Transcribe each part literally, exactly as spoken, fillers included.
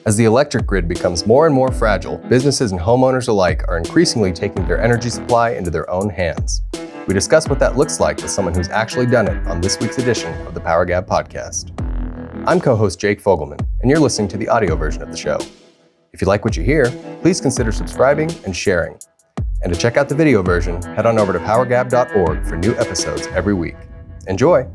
As the electric grid becomes more and more fragile, businesses and homeowners alike are increasingly taking their energy supply into their own hands. We discuss what that looks like with someone who's actually done it on this week's edition of the Power Gab podcast. I'm co-host Jake Fogelman, and you're listening to the audio version of the show. If you like what you hear, please consider subscribing and sharing. And to check out the video version, head on over to power gab dot org for new episodes every week. Enjoy!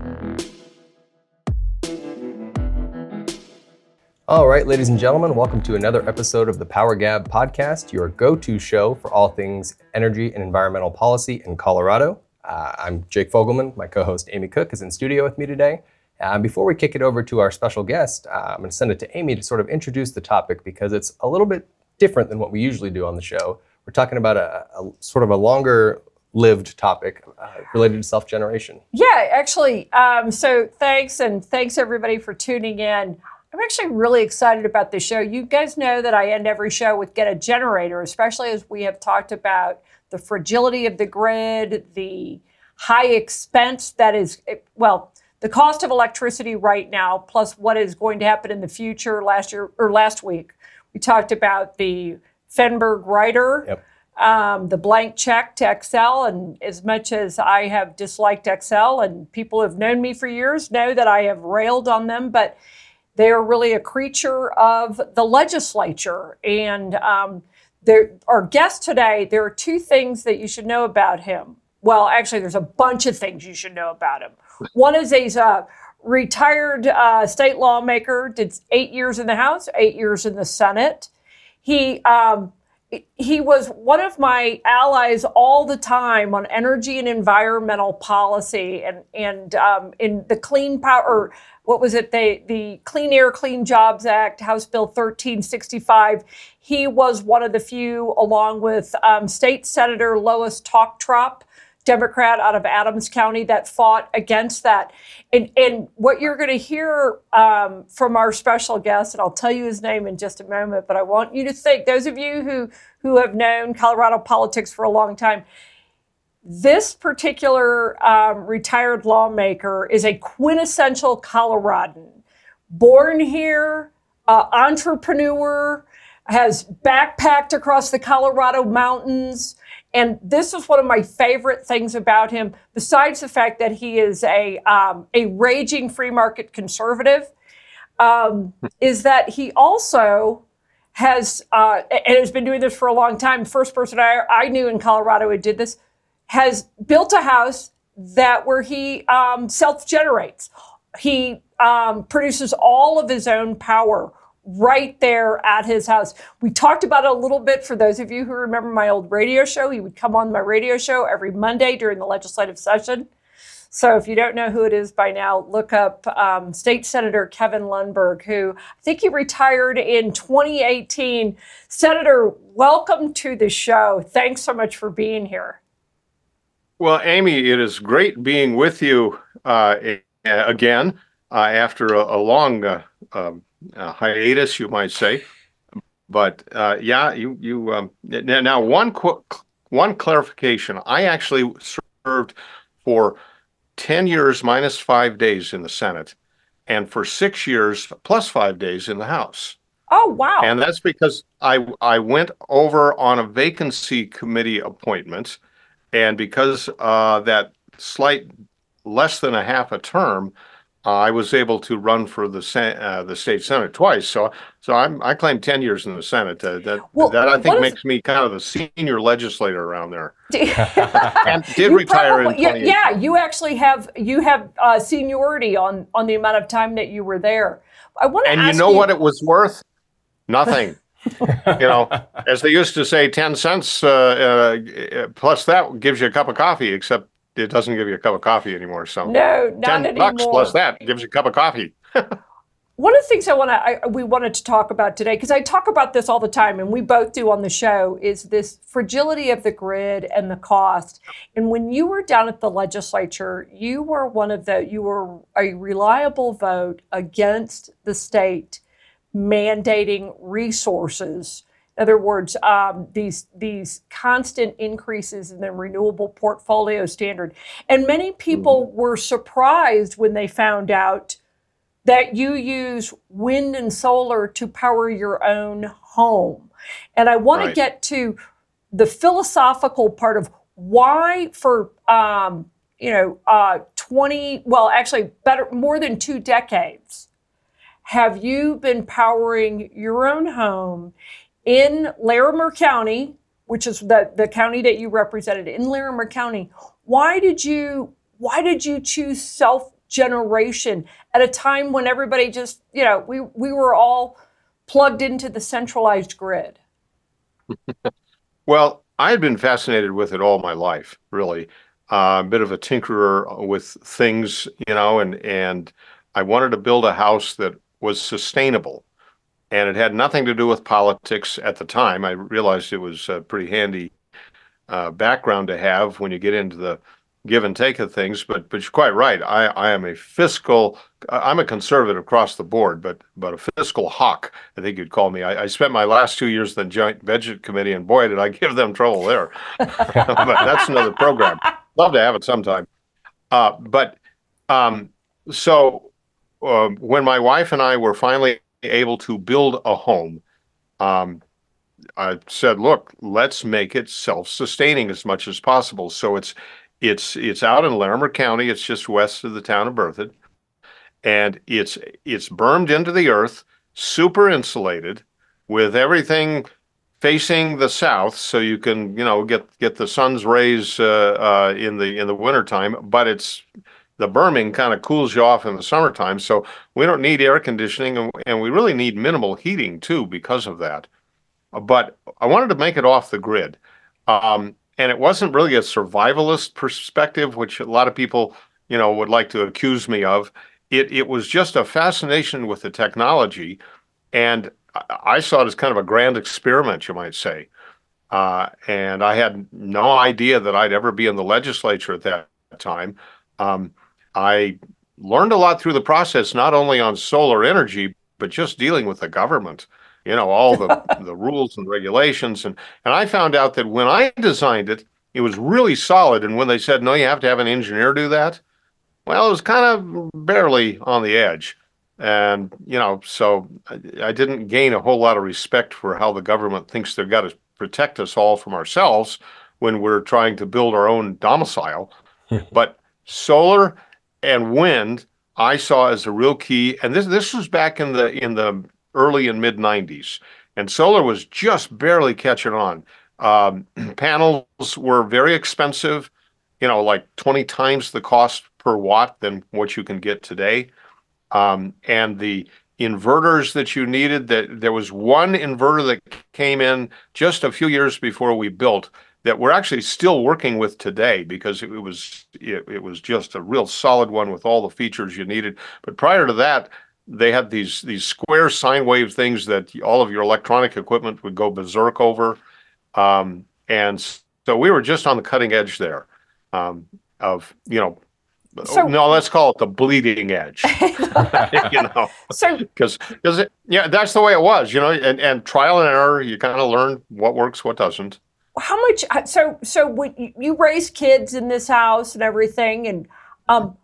All right, ladies and gentlemen, welcome to another episode of the Power Gab podcast, your go-to show for all things energy and environmental policy in Colorado. Uh, I'm Jake Fogelman. My co-host Amy Cook is in studio with me today. Uh, before we kick it over to our special guest, uh, I'm going to send it to Amy to sort of introduce the topic because it's a little bit different than what we usually do on the show. We're talking about a, a sort of a longer-lived topic uh, related to self-generation. Yeah, actually, um, so thanks, and thanks everybody for tuning in. I'm actually really excited about this show. You guys know that I end every show with Get a Generator, especially as we have talked about the fragility of the grid, the high expense that is, well, the cost of electricity right now, plus what is going to happen in the future. Last year or last week, we talked about the Fenberg Rider, yep. um, the blank check to Xcel. And as much as I have disliked Xcel, and people who have known me for years know that I have railed on them, but they are really a creature of the legislature. And um, there, our guest today, there are two things that you should know about him. Well, actually, there's a bunch of things you should know about him. One is he's a retired uh, state lawmaker, did eight years in the House, eight years in the Senate. He um, he was one of my allies all the time on energy and environmental policy and, and um, in the Clean Power, what was it, the, the Clean Air, Clean Jobs Act, House Bill thirteen sixty-five. He was one of the few, along with um, State Senator Lois Talktrop, Democrat out of Adams County, that fought against that. And, and what you're going to hear um, from our special guest, and I'll tell you his name in just a moment, but I want you to think, those of you who, who have known Colorado politics for a long time, this particular um, retired lawmaker is a quintessential Coloradan. Born here, uh, entrepreneur, has backpacked across the Colorado mountains. And this is one of my favorite things about him, besides the fact that he is a, um, a raging free market conservative, um, is that he also has, uh, and has been doing this for a long time. First person I, I knew in Colorado who did this, has built a house that where he um, self-generates. He um, produces all of his own power right there at his house. We talked about it a little bit for those of you who remember my old radio show. He would come on my radio show every Monday during the legislative session. So if you don't know who it is by now, look up um, State Senator Kevin Lundberg, who I think he retired in twenty eighteen. Senator, welcome to the show. Thanks so much for being here. Well, Amy, it is great being with you uh, again uh, after a, a long uh, um, uh, hiatus, you might say. But uh, yeah, you you um, now one qu- one clarification. I actually served for ten years minus five days in the Senate, and for six years plus five days in the House. Oh wow! And that's because I I went over on a vacancy committee appointment. And because uh, that slight less than a half a term, uh, I was able to run for the sen- uh, the state senate twice. So, so I'm, I claim ten years in the Senate. Uh, that well, that I think is, makes me kind of the senior legislator around there. And did retire probably, in twenty eighteen. Yeah, you actually have you have uh, seniority on on the amount of time that you were there. I want to and ask you know you, what it was worth? Nothing. You know, as they used to say, ten cents uh, uh, plus that gives you a cup of coffee, except it doesn't give you a cup of coffee anymore. So no, not ten anymore. bucks plus that gives you a cup of coffee. One of the things I want to we wanted to talk about today, because I talk about this all the time, and we both do on the show, is this fragility of the grid and the cost. And when you were down at the legislature, you were one of the you were a reliable vote against the state mandating resources. In other words, um, these these constant increases in the renewable portfolio standard. And many people were surprised when they found out that you use wind and solar to power your own home. And I want Right. to get to the philosophical part of why for, um, you know, uh, twenty, well, actually better, more than two decades, have you been powering your own home in Larimer County, which is the, the county that you represented in Larimer County. Why did you, why did you choose self-generation at a time when everybody just, you know, we, we were all plugged into the centralized grid? Well, I had been fascinated with it all my life, really. Uh, a bit of a tinkerer with things, you know, and and I wanted to build a house that was sustainable. And it had nothing to do with politics at the time. I realized it was a pretty handy uh, background to have when you get into the give and take of things. But but you're quite right. I, I am a fiscal. I'm a conservative across the board, but but a fiscal hawk, I think you'd call me. I, I spent my last two years in the Joint Budget Committee, and boy, did I give them trouble there. But that's another program. Love to have it sometime. Uh, but um, so uh, when my wife and I were finally able to build a home, um, I said, look, let's make it self-sustaining as much as possible. So it's it's it's out in Larimer County. It's just west of the town of Berthoud, and it's it's bermed into the earth, super insulated, with everything facing the south, so you can, you know, get get the sun's rays uh, uh, in the in the wintertime, but it's the berming kind of cools you off in the summertime, so we don't need air conditioning, and, and we really need minimal heating too because of that. But I wanted to make it off the grid, um, and it wasn't really a survivalist perspective, which a lot of people, you know, would like to accuse me of. It it was just a fascination with the technology, and I saw it as kind of a grand experiment, you might say. Uh, and I had no idea that I'd ever be in the legislature at that time. Um, I learned a lot through the process, not only on solar energy, but just dealing with the government, you know, all the, the rules and regulations. And, and I found out that when I designed it, it was really solid. And when they said, no, you have to have an engineer do that, well, it was kind of barely on the edge. And, you know, so I, I didn't gain a whole lot of respect for how the government thinks they've got to protect us all from ourselves when we're trying to build our own domicile. But solar and wind, I saw as a real key. And this this was back in the in the early and mid nineties. And solar was just barely catching on. Um, panels were very expensive, you know, like twenty times the cost per watt than what you can get today. Um, and the inverters that you needed, that there was one inverter that came in just a few years before we built that we're actually still working with today, because it was it, it was just a real solid one with all the features you needed. But prior to that, they had these these square sine wave things that all of your electronic equipment would go berserk over. Um, and so we were just on the cutting edge there, um, of, you know, So- no, let's call it the bleeding edge, you know, So, because, because it, yeah, that's the way it was, you know, and, and trial and error, you kind of learn what works, what doesn't. how much? So, so when you, you raise kids in this house and everything, and um,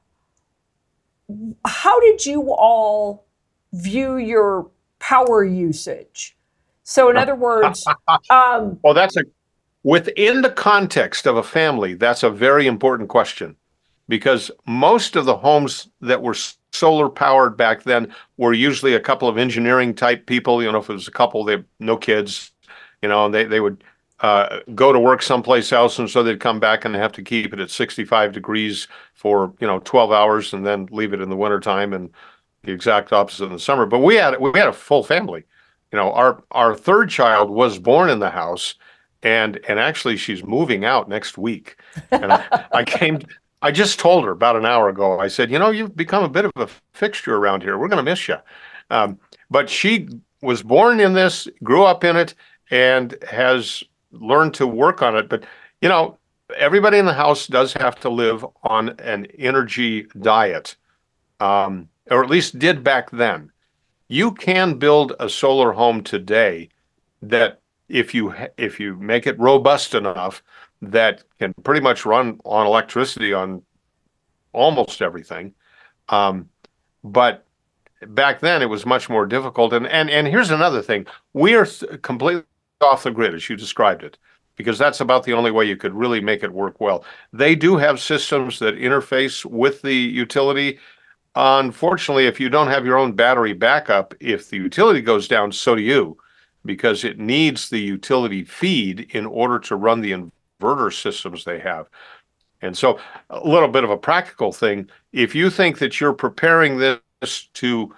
how did you all view your power usage? So, in other words, um, Well, that's a, within the context of a family, that's a very important question, because most of the homes that were solar powered back then were usually a couple of engineering type people. You know, if it was a couple, they no kids, you know, and they, they would uh, go to work someplace else. And so they'd come back and have to keep it at sixty-five degrees for, you know, twelve hours and then leave it in the wintertime, and the exact opposite in the summer. But we had, we had a full family. You know, our, our third child was born in the house, and, and actually she's moving out next week. And I, I came, I just told her about an hour ago, I said, you know, you've become a bit of a fixture around here. We're going to miss you. Um, but she was born in this, grew up in it, and has learned to work on it. But, you know, everybody in the house does have to live on an energy diet, um, or at least did back then. You can build a solar home today that, if you if you make it robust enough, that can pretty much run on electricity on almost everything. Um, but back then it was much more difficult. And and and here's another thing: we are completely off the grid, as you described it, because that's about the only way you could really make it work well. They do have systems that interface with the utility. Unfortunately, if you don't have your own battery backup, if the utility goes down, so do you, because it needs the utility feed in order to run the inverter systems they have. And so a little bit of a practical thing, if you think that you're preparing this to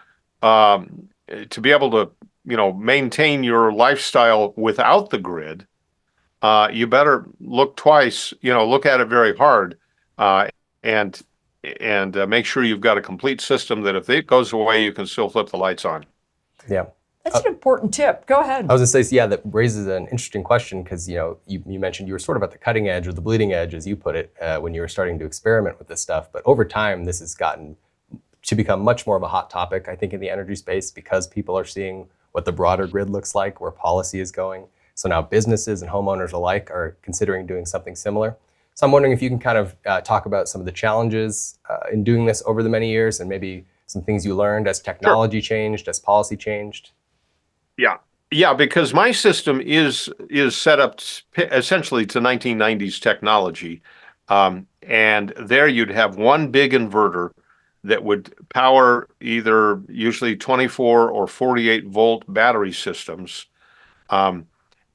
um, to be able to, you know, maintain your lifestyle without the grid, uh, you better look twice, you know, look at it very hard, uh, and and uh, make sure you've got a complete system that if it goes away, you can still flip the lights on. Yeah. That's an important tip. Go ahead. I was going to say, yeah, that raises an interesting question because, you know, you, you mentioned you were sort of at the cutting edge or the bleeding edge, as you put it, uh, when you were starting to experiment with this stuff. But over time, this has gotten to become much more of a hot topic, I think, in the energy space because people are seeing what the broader grid looks like, where policy is going. So now businesses and homeowners alike are considering doing something similar. So I'm wondering if you can kind of uh, talk about some of the challenges uh, in doing this over the many years and maybe some things you learned as technology Sure. changed, as policy changed. Yeah, yeah, because my system is is set up essentially to nineteen nineties technology, um, and there you'd have one big inverter that would power either usually twenty-four or forty-eight volt battery systems, um,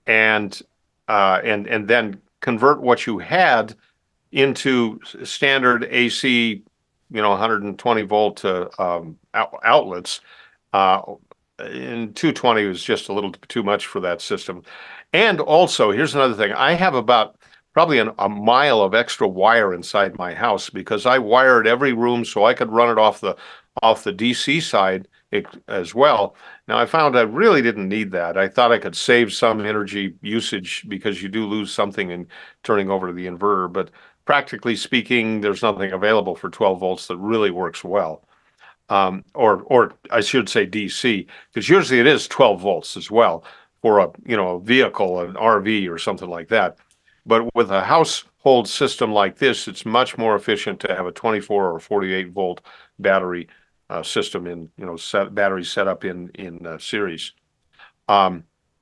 and uh, and and then convert what you had into standard A C, you know, one hundred twenty volt uh, um, out- outlets. Uh, And two twenty was just a little too much for that system. And also, here's another thing. I have about probably an, a mile of extra wire inside my house because I wired every room so I could run it off the off the D C side as well. Now, I found I really didn't need that. I thought I could save some energy usage because you do lose something in turning over to the inverter. But practically speaking, there's nothing available for twelve volts that really works well. Um, or, or I should say D C, because usually it is twelve volts as well for a, you know, a vehicle, an R V or something like that. But with a household system like this, it's much more efficient to have a twenty-four or forty-eight volt battery uh, system in, you know, set, battery set up in in uh, series. Um,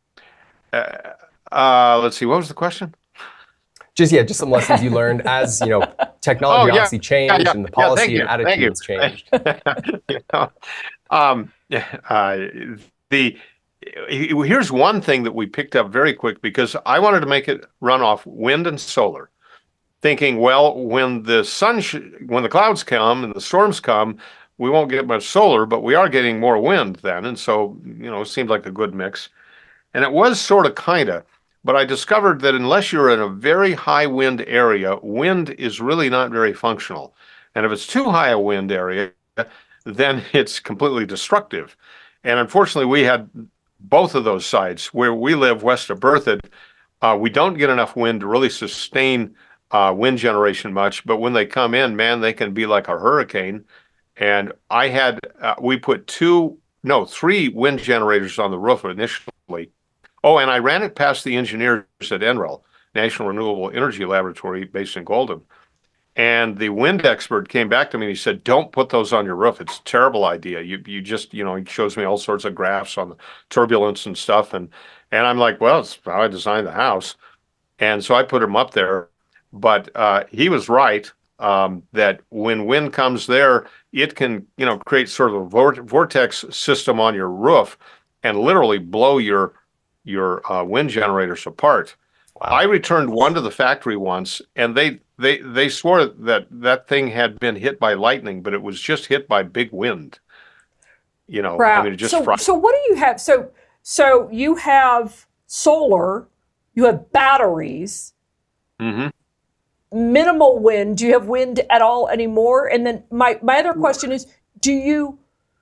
uh, uh, let's see, what was the question? Just yeah, just some lessons you learned as you know technology Oh, yeah. obviously changed Yeah, yeah. and the Yeah, policy thank you. and Thank you. attitudes changed. You know, um, uh, the here's one thing that we picked up very quick because I wanted to make it run off wind and solar, thinking, well, when the sun, sh- when the clouds come and the storms come, we won't get much solar, but we are getting more wind then, and so you know, it seemed like a good mix, and it was sort of kind of. But I discovered that unless you're in a very high wind area, wind is really not very functional. And if it's too high a wind area, then it's completely destructive. And unfortunately, we had both of those sides. Where we live west of Berthoud, uh, we don't get enough wind to really sustain uh, wind generation much. But when they come in, man, they can be like a hurricane. And I had, uh, we put two, no, three wind generators on the roof initially. Oh, and I ran it past the engineers at N R E L, National Renewable Energy Laboratory based in Golden. And the wind expert came back to me and he said, don't put those on your roof. It's a terrible idea. You you just, you know, he shows me all sorts of graphs on the turbulence and stuff. And, and I'm like, well, it's how I designed the house. And so I put them up there. But uh, he was right um, that when wind comes there, it can, you know, create sort of a vor- vortex system on your roof and literally blow your your uh, wind generators apart. Wow. I returned one to the factory once, and they they they swore that that thing had been hit by lightning, but it was just hit by big wind. You know, wow. I mean, it just so, fried. So what do you have? So so you have solar, you have batteries, Mm-hmm. minimal wind. Do you have wind at all anymore? And then my my other question is, do you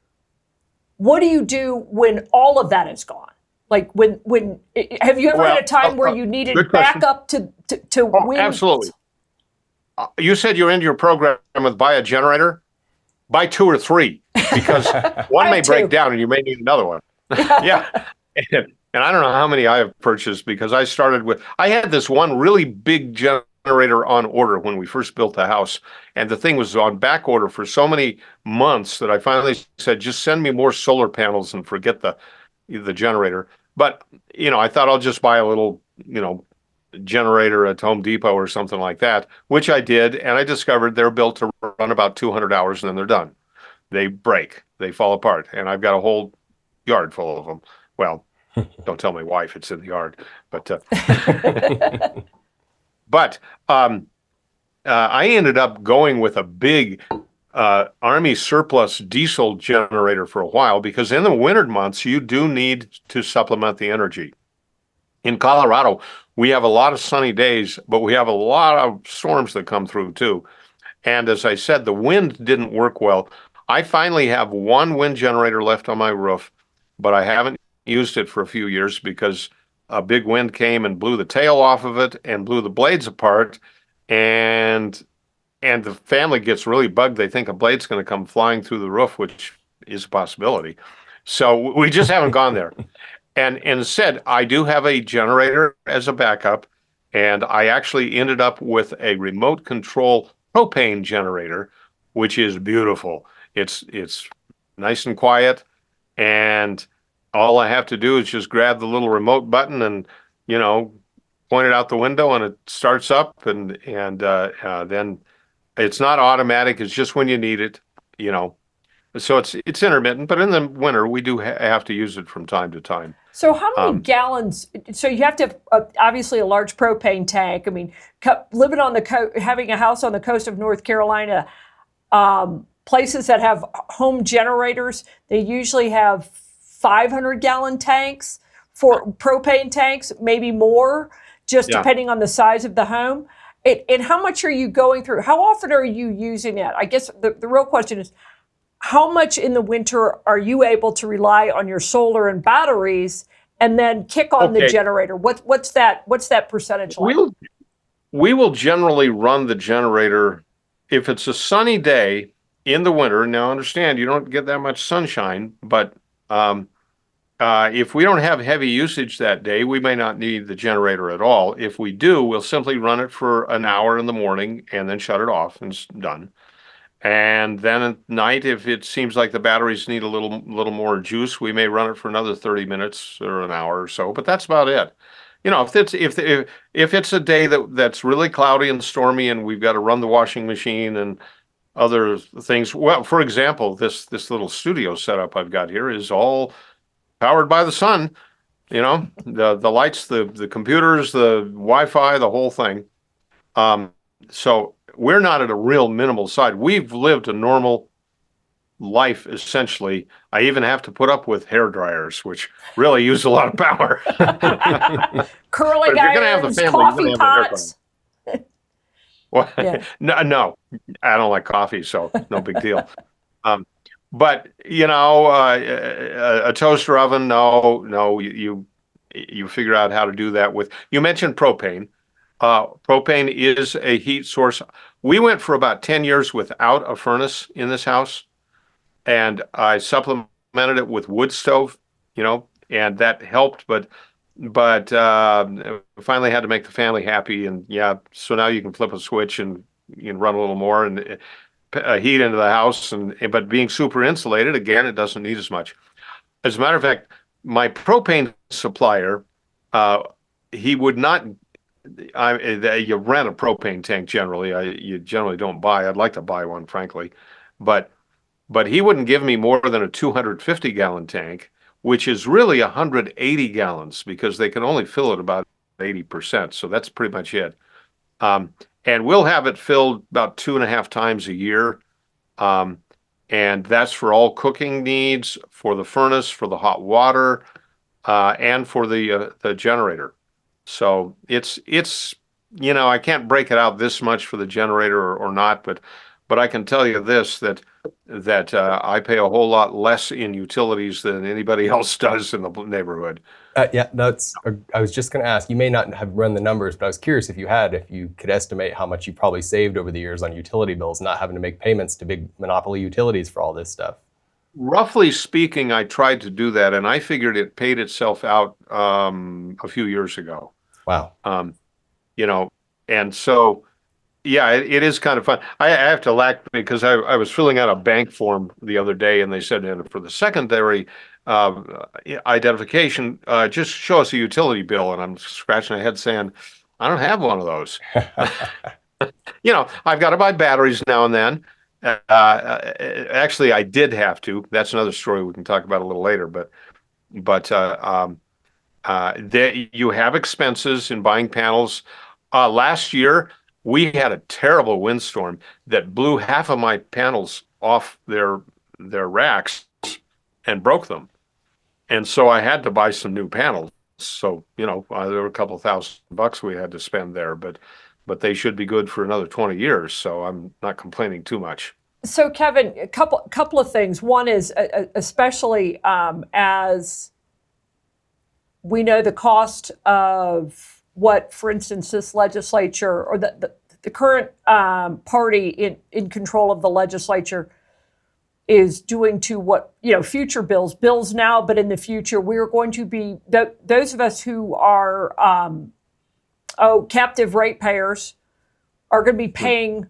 what do you do when all of that is gone? Like when, when have you ever well, had a time uh, where uh, you needed backup to to, to oh, wind? Absolutely. Uh, you said you're into your program with buy a generator. Buy two or three because one may break down and you may need another one. Yeah, and, and I don't know how many I have purchased because I started with I had this one really big generator on order when we first built the house, and the thing was on back order for so many months that I finally said, just send me more solar panels and forget the the generator. But, you know, I thought I'll just buy a little, you know, generator at Home Depot or something like that, which I did, and I discovered they're built to run about two hundred hours and then they're done. They break, they fall apart, and I've got a whole yard full of them. Well, don't tell my wife it's in the yard, but uh, but um, uh, I ended up going with a big uh, Army surplus diesel generator for a while, because in the winter months you do need to supplement the energy. In Colorado, we have a lot of sunny days, but we have a lot of storms that come through too. And as I said, the wind didn't work well. I finally have one wind generator left on my roof, but I haven't used it for a few years because a big wind came and blew the tail off of it and blew the blades apart. And and the family gets really bugged. They think a blade's going to come flying through the roof, which is a possibility. So we just haven't gone there. And, and instead, I do have a generator as a backup, and I actually ended up with a remote control propane generator, which is beautiful. It's it's nice and quiet, and all I have to do is just grab the little remote button and, you know, point it out the window, and it starts up, and and uh, uh, then it's not automatic. It's just when you need it, you know. So it's it's intermittent, but in the winter we do ha- have to use it from time to time. So how many Um, gallons? So you have to have uh, obviously a large propane tank. I mean, co- living on the co- having a house on the coast of North Carolina, um, places that have home generators, they usually have five hundred gallon tanks for propane tanks, maybe more, just Yeah. depending on the size of the home. It, and how much are you going through? How often are you using that? I guess the, the real question is, how much in the winter are you able to rely on your solar and batteries and then kick on the Okay. generator? What, what's that? What's that percentage like? We'll we will generally run the generator if it's a sunny day in the winter. Now, understand you don't get that much sunshine, but um, uh, if we don't have heavy usage that day, we may not need the generator at all. If we do, we'll simply run it for an hour in the morning and then shut it off, and it's done. And then at night, if it seems like the batteries need a little little more juice, we may run it for another thirty minutes or an hour or so. But that's about it. You know, if it's if if, if it's a day that that's really cloudy and stormy, and we've got to run the washing machine and other things. Well, for example, this this little studio setup I've got here is all powered by the sun. You know, the the lights, the the computers, the Wi-Fi, the whole thing. Um, so we're not at a real minimal side. We've lived a normal life, essentially. I even have to put up with hair dryers, which really use a lot of power. Curling But if you're gonna have the irons, family, you're coffee gonna have the hair pots. Well, Yeah. no, no, I don't like coffee, so no big deal. Um, but you know, uh, a, a toaster oven, no, no, you, you you figure out how to do that with. You mentioned propane. Uh, propane is a heat source. We went for about ten years without a furnace in this house, and I supplemented it with wood stove, you know, and that helped. But but uh, finally had to make the family happy, and yeah, so now you can flip a switch and you can run a little more and uh, heat into the house. And but being super insulated, again, it doesn't need as much. As a matter of fact, my propane supplier, uh, he would not. I, you rent a propane tank generally. I, you generally don't buy. I'd like to buy one, frankly, but but he wouldn't give me more than a two hundred fifty gallon tank, which is really one hundred eighty gallons because they can only fill it about eighty percent. So that's pretty much it. Um, and we'll have it filled about two and a half times a year. Um, and that's for all cooking needs, for the furnace, for the hot water, uh, and for the uh, the generator. So it's it's you know, I can't break it out this much for the generator or, or not, but but I can tell you this, that that uh, I pay a whole lot less in utilities than anybody else does in the neighborhood. Uh, yeah, that's. I was just going to ask. You may not have run the numbers, but I was curious if you had, if you could estimate how much you probably saved over the years on utility bills, not having to make payments to big monopoly utilities for all this stuff. Roughly speaking, I tried to do that, and I figured it paid itself out um, a few years ago. Wow. Um, you know, and so, yeah, it, it is kind of fun. I, I have to laugh because I, I was filling out a bank form the other day, and they said, and for the secondary uh, identification, uh, just show us a utility bill. And I'm scratching my head saying, I don't have one of those. You know, I've got to buy batteries now and then. Uh, actually, I did have to. That's another story we can talk about a little later. But, but uh, um, uh, they, you have expenses in buying panels. Uh, last year, we had a terrible windstorm that blew half of my panels off their their racks and broke them. And so I had to buy some new panels. So, you know, uh, there were a couple thousand bucks we had to spend there, but but they should be good for another twenty years. So I'm not complaining too much. So, Kevin, a couple couple of things. One is, uh, especially um, as we know the cost of what, for instance, this legislature or the, the, the current um, party in, in control of the legislature is doing to what, you know, future bills, bills now, but in the future, we're going to be, th- those of us who are, um, oh, captive ratepayers are going to be paying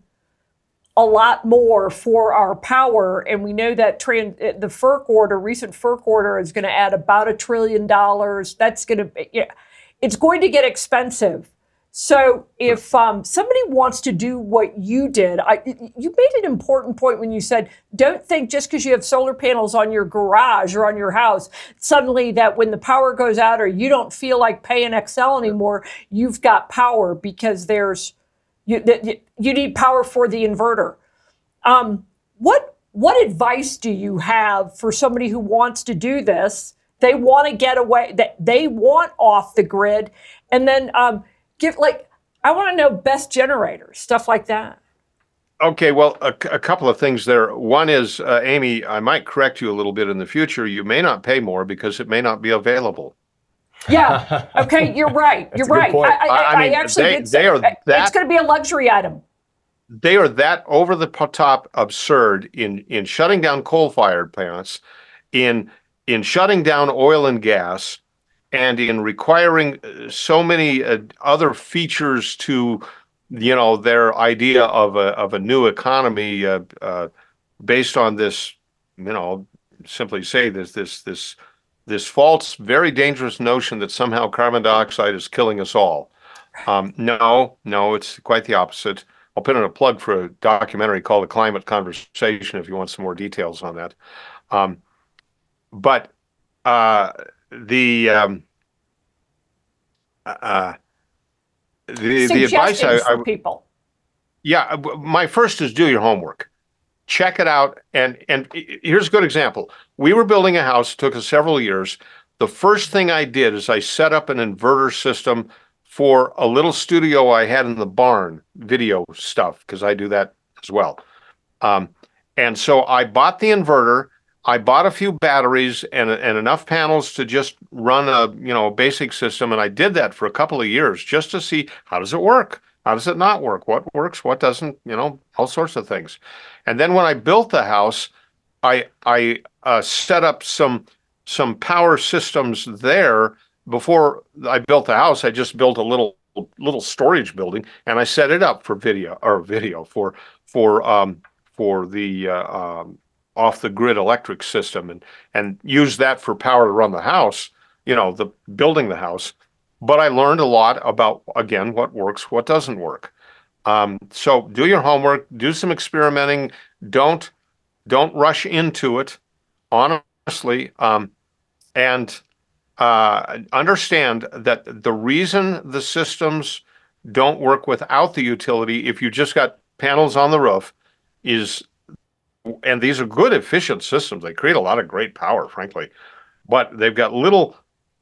a lot more for our power. And we know that trans- the FERC order, recent FERC order is going to add about a trillion dollars. That's going to be, you know, it's going to get expensive. So if um, somebody wants to do what you did, I, you made an important point when you said, don't think just because you have solar panels on your garage or on your house, suddenly that when the power goes out or you don't feel like paying Xcel anymore, you've got power because there's you, you need power for the inverter. Um, what what advice do you have for somebody who wants to do this? They want to get away, that they want off the grid, and then um, give like I want to know best generators, stuff like that. Okay, well, a, a couple of things there. One is, uh, Amy, I might correct you a little bit in the future. You may not pay more because it may not be available. Yeah. Okay, you're right. You're right. I, I, I, I mean, I actually they, did say they are that, it's going to be a luxury item. They are that over the top absurd in in shutting down coal-fired plants, in in shutting down oil and gas, and in requiring so many uh, other features to, you know, their idea of a of a new economy uh, uh, based on this, you know, simply say this this this this false, very dangerous notion that somehow carbon dioxide is killing us all. Um, no, no, it's quite the opposite. I'll put in a plug for a documentary called The Climate Conversation if you want some more details on that. Um, but uh, the um, uh, the the advice I, for I people. Yeah, my first is do your homework. Check it out. And and here's a good example. We were building a house, it took us several years. The first thing I did is I set up an inverter system for a little studio I had in the barn, video stuff, because I do that as well. Um, and so I bought the inverter, I bought a few batteries and, and enough panels to just run a, you know, a basic system. And I did that for a couple of years just to see, how does it work? How does it not work? What works? What doesn't? You know, all sorts of things. And then when I built the house, I I uh, set up some some power systems there. Before I built the house, I just built a little little storage building, and I set it up for video or video for for um, for the uh, um, off the grid electric system, and and used that for power to run the house. You know, the building the house. But I learned a lot about, again, what works, what doesn't work. Um, so do your homework, do some experimenting. Don't don't rush into it, honestly, um, and uh, understand that the reason the systems don't work without the utility, if you just got panels on the roof, is, and these are good, efficient systems. They create a lot of great power, frankly, but they've got little.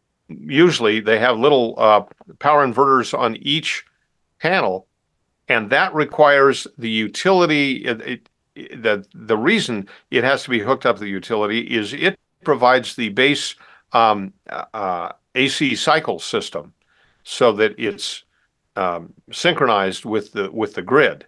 Usually they have little uh, power inverters on each panel, and that requires the utility. It, it, it, the, the reason it has to be hooked up to the utility is it provides the base um, uh, A C cycle system so that it's um, synchronized with the with the grid.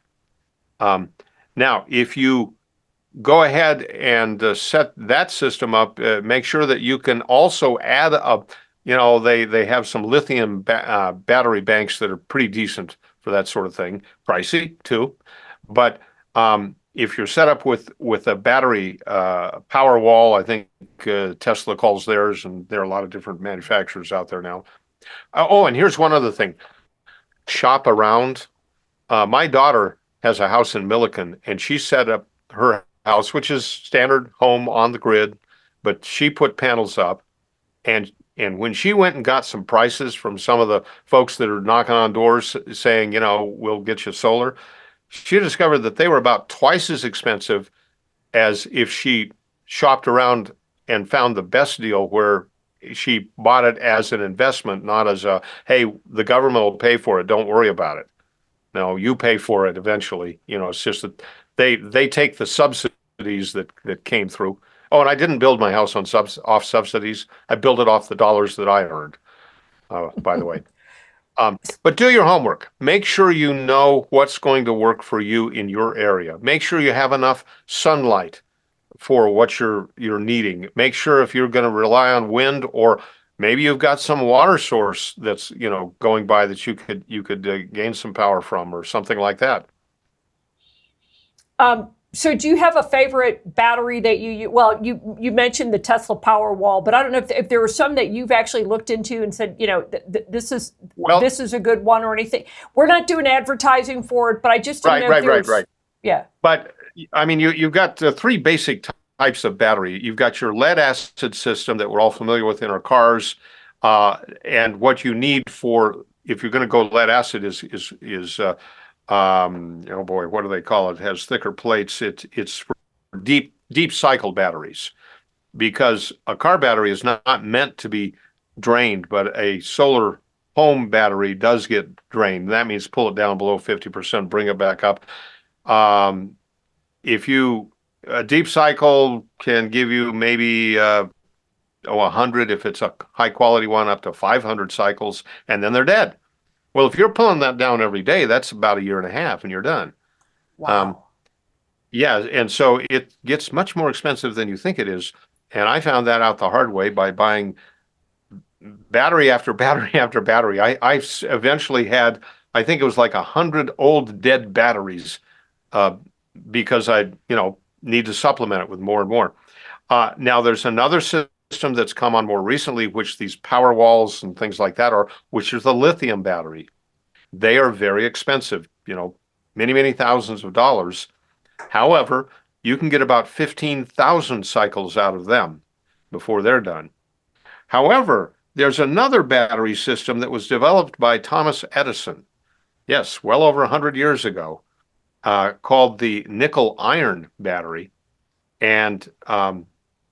Um, now, if you go ahead and uh, set that system up, uh, make sure that you can also add a You know, they, they have some lithium ba- uh, battery banks that are pretty decent for that sort of thing. Pricey too, but um, if you're set up with with a battery uh, power wall, I think uh, Tesla calls theirs, and there are a lot of different manufacturers out there now. Uh, oh, and here's one other thing: shop around. Uh, my daughter has a house in Milliken, and she set up her house, which is standard home on the grid, but she put panels up, and and when she went and got some prices from some of the folks that are knocking on doors saying, you know, we'll get you solar, she discovered that they were about twice as expensive as if she shopped around and found the best deal where she bought it as an investment, not as a, hey, the government will pay for it, don't worry about it. No, you pay for it eventually. You know, it's just that they they take the subsidies that that came through. Oh, and I didn't build my house on subs off subsidies. I built it off the dollars that I earned, uh, by the way. Um, but do your homework. Make sure you know what's going to work for you in your area. Make sure you have enough sunlight for what you're you're needing. Make sure if you're going to rely on wind, or maybe you've got some water source that's, you know, going by that you could you could uh, gain some power from, or something like that. Um, so do you have a favorite battery that you, you well, you you mentioned the Tesla Powerwall, but I don't know if, if there were some that you've actually looked into and said, you know, th th this is well, this is a good one, or anything. We're not doing advertising for it, but I just didn't right, know right, if there right, was, right. Yeah. But I mean, you you've got uh, three basic types of battery. You've got your lead acid system that we're all familiar with in our cars, uh, and what you need for if you're going to go lead acid is is is uh, um, oh boy, what do they call it? It has thicker plates. It, it's for deep deep cycle batteries, because a car battery is not, not meant to be drained, but a solar home battery does get drained. That means pull it down below fifty percent, bring it back up. Um, if you a deep cycle can give you maybe uh, oh, one hundred if it's a high quality one, up to five hundred cycles, and then they're dead. Well, if you're pulling that down every day, that's about a year and a half, and you're done. Wow. Um, yeah, and so it gets much more expensive than you think it is. And I found that out the hard way by buying battery after battery after battery. I, I eventually had, I think it was like a hundred old dead batteries, uh, because I, you know, need to supplement it with more and more. Uh, now there's another system that's come on more recently, which these power walls and things like that are, which is the lithium battery. They are very expensive, you know, many, many thousands of dollars. However, you can get about fifteen thousand cycles out of them before they're done. However, there's another battery system that was developed by Thomas Edison, yes, well over one hundred years ago, uh, called the nickel iron battery. And um,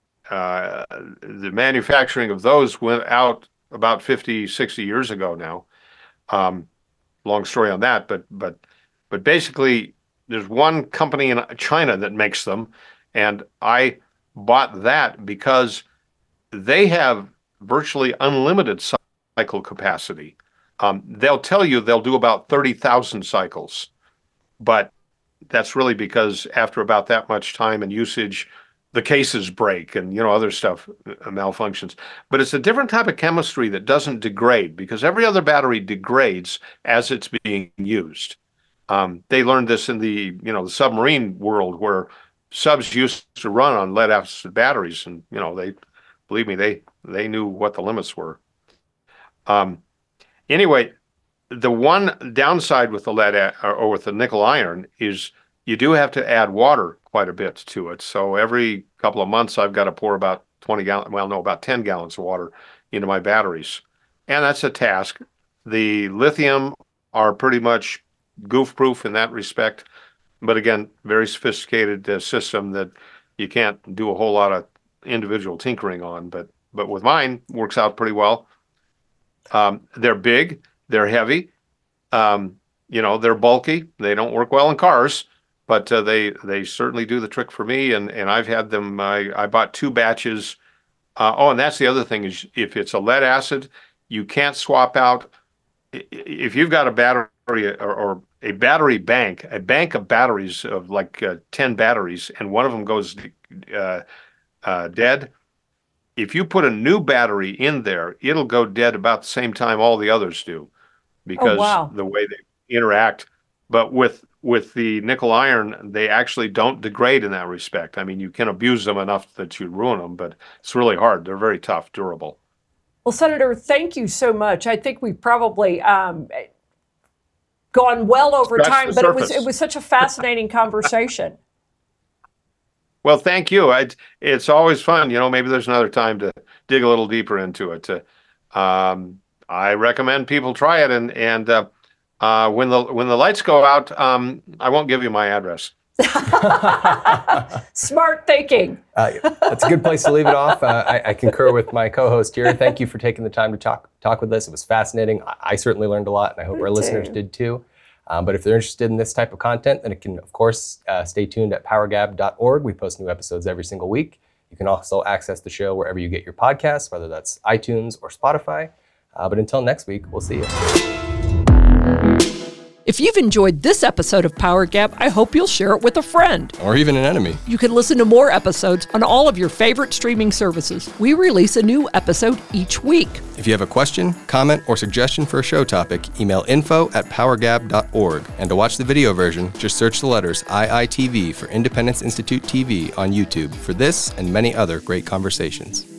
uh, the manufacturing of those went out about fifty, sixty years ago now. Um, long story on that, but but but basically, there's one company in China that makes them, and I bought that because they have virtually unlimited cycle capacity. Um, they'll tell you they'll do about thirty thousand cycles, but that's really because after about that much time and usage, the cases break and, you know, other stuff uh, malfunctions. But it's a different type of chemistry that doesn't degrade, because every other battery degrades as it's being used. Um, they learned this in the, you know, the submarine world, where subs used to run on lead acid batteries, and, you know, they, believe me, they they knew what the limits were. Um, anyway, the one downside with the lead or, or with the nickel iron is you do have to add water quite a bit to it. So every couple of months, I've got to pour about twenty gallons, well, no, about ten gallons of water into my batteries. And that's a task. The lithium are pretty much goof-proof in that respect. But again, very sophisticated uh, system that you can't do a whole lot of individual tinkering on. But but with mine, works out pretty well. Um, they're big, they're heavy, um, you know, they're bulky. They don't work well in cars, but uh, they they certainly do the trick for me. And and I've had them. I I bought two batches. Uh, oh, and that's the other thing is, if it's a lead acid, you can't swap out. If you've got a battery or, or a battery bank, a bank of batteries of like uh, ten batteries, and one of them goes uh, uh, dead. If you put a new battery in there, it'll go dead about the same time all the others do, because Oh, wow. the way they, interact. But with with the nickel iron, they actually don't degrade in that respect. I mean, you can abuse them enough that you ruin them, but it's really hard. They're very tough, durable. Well, Senator, thank you so much. I think we've probably um, gone well over Scratch time, the but it was surface. it was such a fascinating conversation. Well, thank you. I, it's always fun. You know, maybe there's another time to dig a little deeper into it. Uh, um, I recommend people try it, and and uh, uh, when the when the lights go out, um, I won't give you my address. Smart thinking. Uh, that's a good place to leave it off. Uh, I, I concur with my co-host here. Thank you for taking the time to talk talk with us. It was fascinating. I, I certainly learned a lot, and I hope Me our too. listeners did too. Um, but if they're interested in this type of content, then it can, of course, uh, stay tuned at power gab dot org. We post new episodes every single week. You can also access the show wherever you get your podcasts, whether that's iTunes or Spotify. Uh, but until next week, we'll see you. If you've enjoyed this episode of Power Gab, I hope you'll share it with a friend. Or even an enemy. You can listen to more episodes on all of your favorite streaming services. We release a new episode each week. If you have a question, comment, or suggestion for a show topic, email info at power gab dot org. And to watch the video version, just search the letters I I T V for Independence Institute T V on YouTube for this and many other great conversations.